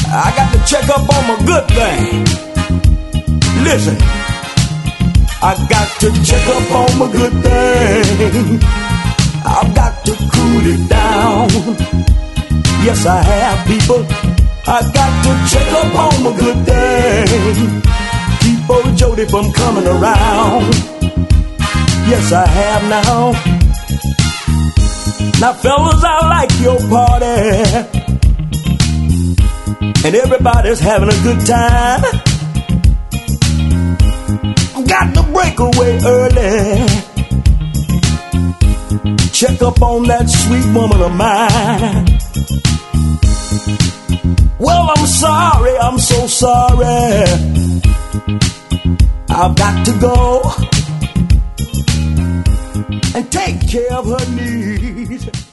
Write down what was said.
I got to check up on my good thing. Listen, I got to check up on my good thing. I've got to cool it down. Yes, I have, people. I got to check up on my good thing. Keep old Jody from coming around. Yes, I have now. Now, fellas, I like your party, and everybody's having a good time. Got to break away early. Check up on that sweet woman of mine. Well, I'm sorry, I'm so sorry. I've got to go and take care of her needs.